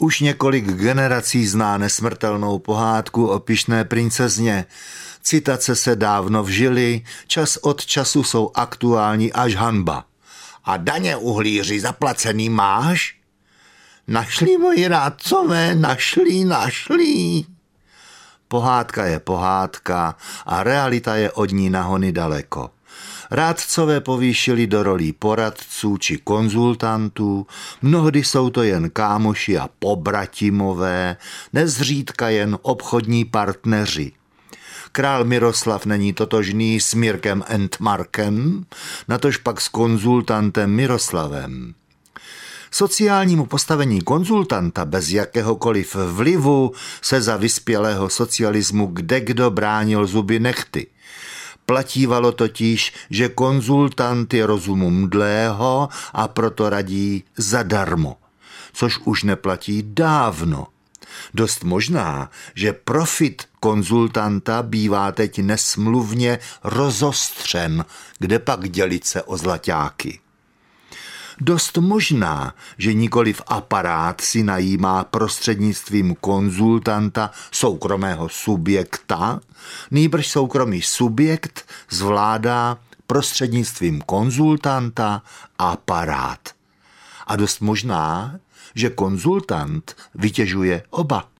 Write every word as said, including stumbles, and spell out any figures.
Už několik generací zná nesmrtelnou pohádku o pyšné princezně. Citace se dávno vžily, čas od času jsou aktuální až hanba. A daně uhlíři zaplacený máš? Našli moji rádcové, našli, našli. Pohádka je pohádka a realita je od ní nahony daleko. Rádcové povýšili do rolí poradců či konzultantů, mnohdy jsou to jen kámoši a pobratimové, nezřídka jen obchodní partneři. Král Miroslav není totožný s Mirkem Entmarkem, natož pak s konzultantem Miroslavem. Sociálnímu postavení konzultanta bez jakéhokoliv vlivu se za vyspělého socialismu kdekdo bránil zuby nehty. Platívalo totiž, že konzultant je rozumu mdlého a proto radí zadarmo, což už neplatí dávno. Dost možná, že profit konzultanta bývá teď nesmluvně rozostřen, kde pak dělit se o zlaťáky. Dost možná, že nikoliv aparát si najímá prostřednictvím konzultanta soukromého subjekta, nýbrž soukromý subjekt zvládá prostřednictvím konzultanta aparát. A dost možná, že konzultant vytěžuje oba.